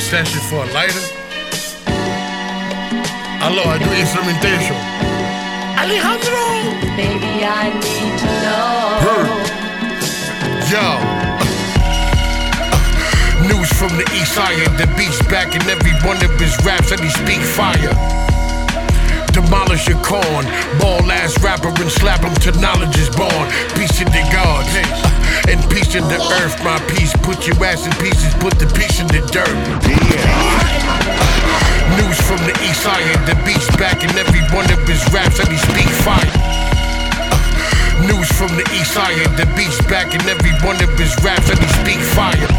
session for a lighter. Aló, I do instrumentation. Alejandro! Baby, I need to know. Yo. News from the east side. The beat's back in every one of his raps that he speak fire. Demolish your corn, ball ass rapper and slap him till knowledge is born. Peace to the gods, and peace to the earth. My peace, put your ass in pieces, put the piece in the dirt. News from the east side, the beat's back in every one of his raps that he speak fire. News from the east side, the beat's back in every one of his raps that he speak fire.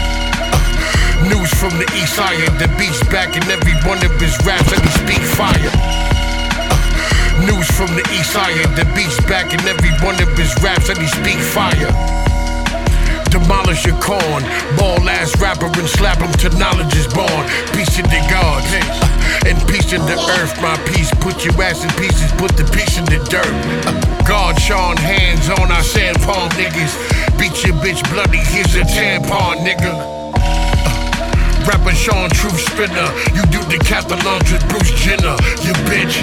News from the east side, the beat's back in every one of his raps that he speak fire. News from the east side, the beat's back in every one of his raps that he speak fire. Demolish your corn, ball ass rapper and slap him till knowledge is born. Peace to the gods, and peace to the earth. My peace, put your ass in pieces, put the piece in the dirt. God Sean hands on our sand palm niggas. Beat your bitch bloody, here's a tampon nigga. Rapper Sean Truth Spinner, you do the Catalans with Bruce Jenner, you bitch.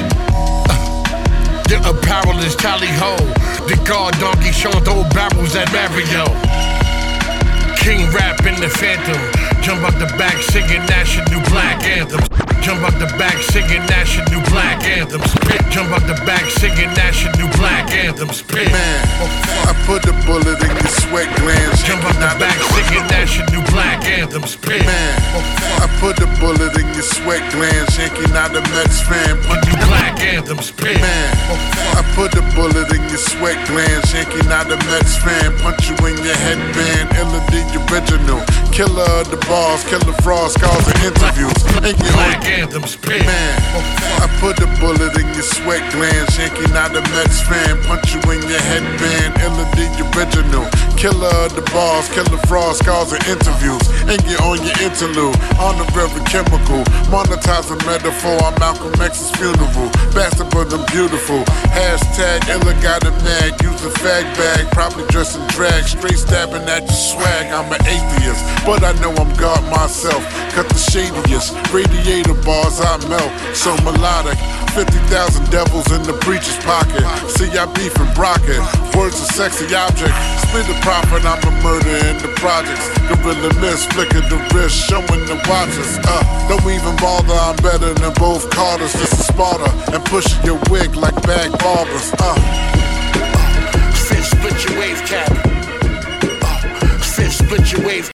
The apparel is tally ho. The guard donkey Sean throw barrels at Mario. King rap in the phantom. Jump out the back singing national black anthems. Jump out the back singing national black anthems. Jump out the back singing national black anthems. Man, I put a bullet in your sweat glands. Jump out the back singing national black anthems. Man, I put a bullet in your sweat glands. Yankee not a Mets fan. Put you black anthems. Man, I put a bullet in your sweat glands. Yankee not a Mets fan. Punch you in your headband. Illa the original. Killer of the bars. Killer Frost calls and interviews. Ain't you black anthems. Man, I put a bullet in your sweat glands. Yankee not a Mets fan. Punch you in your headband. Illa the original. Killer of the bars. Killer Frost calls and interviews. Ain't you on your interlude. Honorary chemical. Monetizing metaphor. I'm Malcolm X's funeral. Bastard but I'm beautiful. Hashtag Illa got it mad. Use a fag bag. Probably dressed in drag. Straight stabbing at your swag. I'm an atheist, but I know I'm God myself. Cut the shadiest. Radiator bars I melt. So melodic. 50,000 devils in the preacher's pocket. See I beef and Brockett. Words a sexy object. Split the profit. I'm a murder in the projects. Gorilla miss. Flicker the wrist. Showing the watches. Don't even bother. I'm better than both Carters. This is Sparta. And pushing your wig like bag barbers. Fist split your wave cap. Fist split your wave